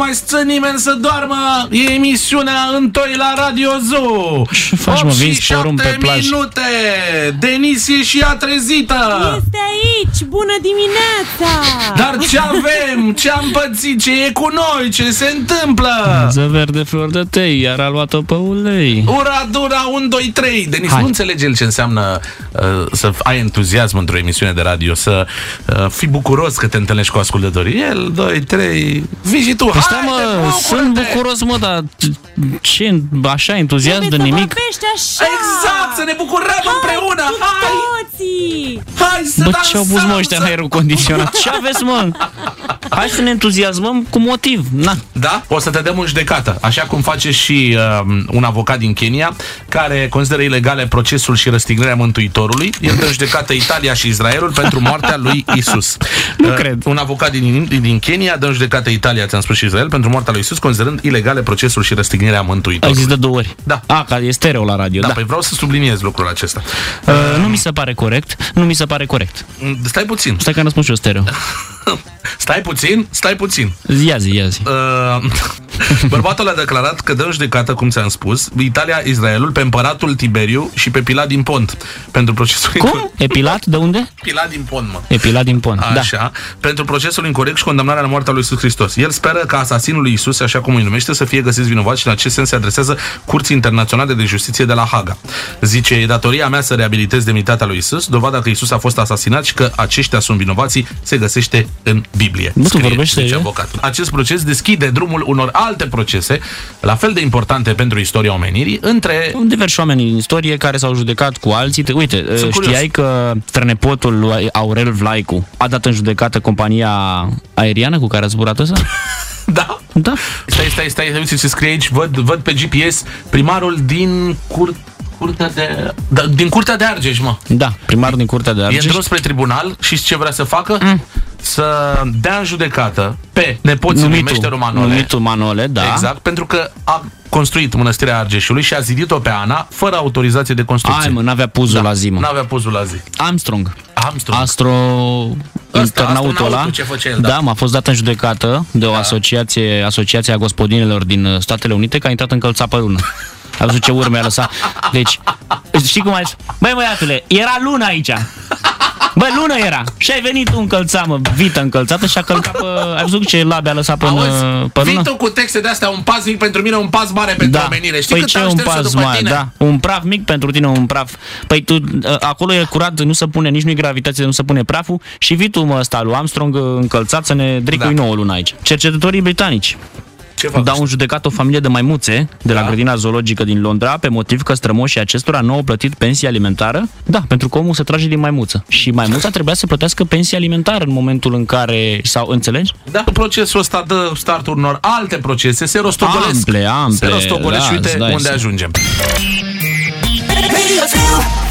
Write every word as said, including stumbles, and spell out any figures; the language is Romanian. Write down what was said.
mai stă nimeni să doarmă. E emisiunea întoi la Radio Zoo. Ce faci, mă, vinzi porumb pe plajă? minute. Denis e și ea trezită. Este aici, bună dimineața. Dar ce avem? Ce am pățit? Ce e cu noi? Ce se întâmplă? Ză verde flor de tei, iar a luat-o pe ulei. Ura, dura, unu, doi, trei. Denis, Hai. nu înțelege el ce înseamnă uh, să ai entuziasm într-o emisiune de radio, să uh, fii bucuros că te întâlnești cu ascultătorii. El, doi, trei, vii și tu. Păi stai, mă, sunt bucuros, mă, dar ce, așa, entuziasm de nimic? Așa. Exact, să ne bucurăm Hai, împreună. Hai! Toții. Hai să Bă, dansăm, ce-au pus, mă, ăștia în aerul condiționat? Ce aveți, mă? Hai să ne entuziasmăm cu motiv. Na. Da? O să te dăm în judecată, așa cum face și uh, un avocat din Kenya, care consideră ilegale procesul și răstignirea Mântuitorului. El dă în judecată Italia și Israelul pentru moartea lui Isus. Nu uh, cred. Un avocat din, din Kenya dă în judecată Italia, ți-am spus, și Israel pentru moartea lui Isus, considerând ilegale procesul și răstignirea Mântuitorului. Există două ori. Da. A, că e stereo la radio. Da, Da, păi vreau să subliniez lucrul acesta. Uh, nu mi se pare corect. Nu mi se pare corect. Stai puțin. Stai că am răspuns și eu stereo. Stai puțin, stai puțin. Ia zi, ia zi. Uh, bărbatul a declarat că dă în judecată, cum ți-am spus, Italia, Israelul, pe împăratul Tiberiu și pe Pilat din Pont. Pentru procesul Cum? E Pilat? De unde? Pilat din Pont, mă. E Pilat din Pont, Așa, da. Pentru procesul incorect și condamnarea la moartea lui Iisus Hristos. El speră ca asasinul lui Iisus, așa cum îi numește, să fie găsiți vinovați și în acest sens se adresează Curții Internaționale de Justiție de la Haga. Zice, e datoria mea să reabilitez demnitatea lui Iisus, dovada că Iisus a fost asasinat și că aceștia sunt vinovații se găsește în Biblie. Nu tu vorbești, zice avocatul. Acest proces deschide drumul unor alte procese, la fel de importante pentru istoria omenirii, între diversi oameni în istorie care s-au judecat cu alții. Uite, Sunt știai curios. că strănepotul lui Aurel Vlaicu a dat în judecată compania aeriană cu care a zburat ăsta? Da? Da. Stai, stai, stai, uite ce scrie aici, văd, văd pe G P S primarul din cur... Curtea de... Da, din Curtea de Argeș, mă. Da, primarul din Curtea de Argeș. E într-un spre tribunal și ce vrea să facă? Mm. Să dea în judecată pe nepoții lui Meșterul Manole. Numitul Manole, da. Exact, pentru că a construit Mănăstirea Argeșului și a zidit-o pe Ana fără autorizație de construcție. Hai, mă, n-avea puzul da, la zi, mă. N-avea puzul la zi. Armstrong. Armstrong. Astro... internautul ăla. Ce făcea el, da. Da, m-a fost dat în judecată de o Da. asociație, Asociația Gospodinelor din Statele Unite, că a intrat încălțat pe lună. A văzut ce urme a lăsat. Deci, știi cum ai zis? Băi, băiatule, era lună aici. Băi, lună era. Și ai venit tu încălțat, mă, vită încălțată și a călcat pe... Ai văzut ce labe a lăsat până, pe lună? Vii tu cu texte de-astea, un pas mic pentru mine, un pas mare pentru Da. omenire. Știi Păi cât ce am un șters-o pas după mare, tine? da. Un praf mic pentru tine, un praf. Păi tu, acolo e curat, nu se pune, nici nu-i gravitație, nu se pune praful și vii tu, mă, ăsta lui Armstrong încălțat să ne dricui Da. nouă lună aici. Cercetătorii britanici Ce fac? dau în judecat o familie de maimuțe de la Da. grădina zoologică din Londra pe motiv că strămoșii acestora nu au plătit pensie alimentară. Da, pentru că omul se trage din maimuță. Și maimuța trebuia să plătească pensie alimentară în momentul în care... Sau înțelegi? Da, procesul ăsta dă startul unor alte procese, se rostogolesc. Ample, ample, Se rostogolesc și da, uite îți dai unde să- ajungem. Radio Zoo.